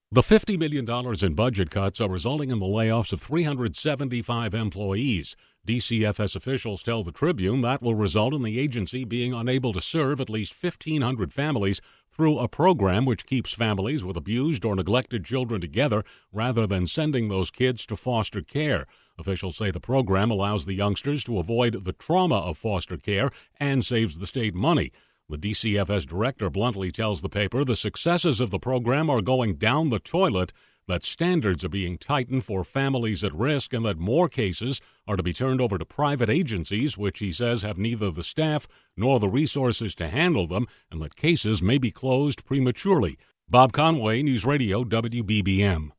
The $50 million in budget cuts are resulting in the layoffs of 375 employees. DCFS officials tell the Tribune that will result in the agency being unable to serve at least 1,500 families through a program which keeps families with abused or neglected children together rather than sending those kids to foster care. Officials say the program allows the youngsters to avoid the trauma of foster care and saves the state money. The DCFS director bluntly tells the paper the successes of the program are going down the toilet, that standards are being tightened for families at risk, and that more cases are to be turned over to private agencies, which he says have neither the staff nor the resources to handle them, and that cases may be closed prematurely. Bob Conway, News Radio WBBM.